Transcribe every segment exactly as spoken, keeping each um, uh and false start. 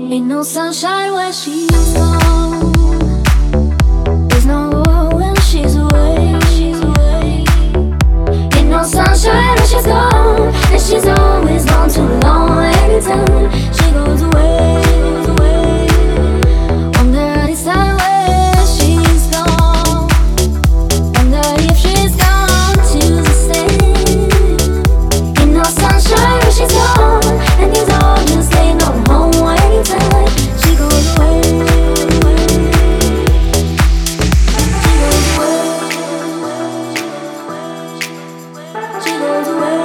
Ain't no sunshine when she's gone. There's no war when she's away. She's away. Ain't no sunshine when she's gone, and she's always gone too long. Anytime she goes away, she goes away. Wonder this time where she's gone. Wonder if she's gone to the same. Ain't no sunshine when she's gone, and these all just ain't no home anytime she goes away. She goes away.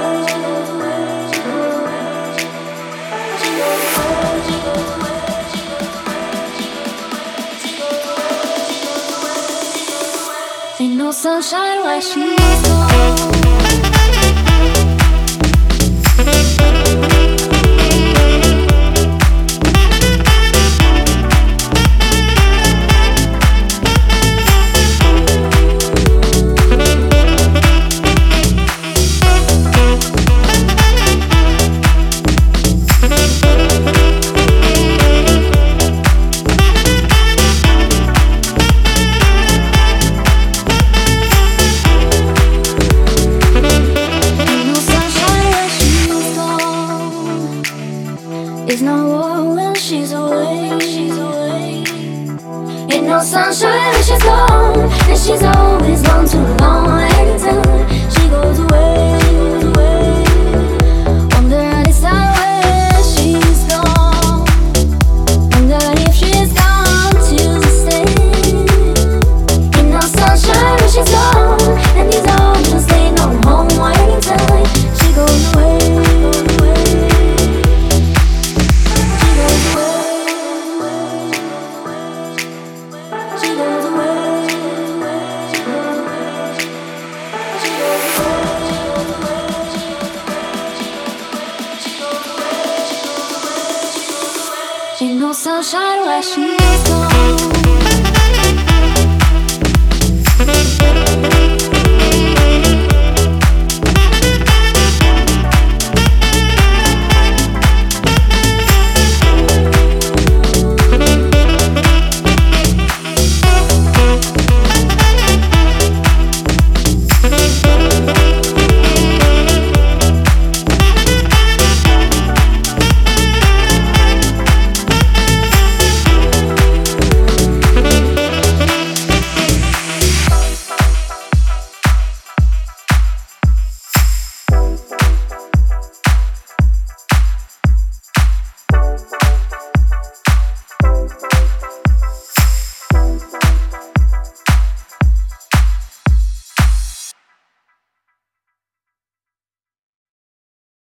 Ain't no sunshine where she's gone. There's no war when she's away. She's away. Ain't no sunshine when she's gone, and she's always gone too long. Anytime she goes away, she goes away. Wonder this time where she's gone. Wonder if she's gone to the same. Ain't no sunshine when she's gone, and these all just ain't no home. Anytime she goes away. Ain't no sunshine where she's gone.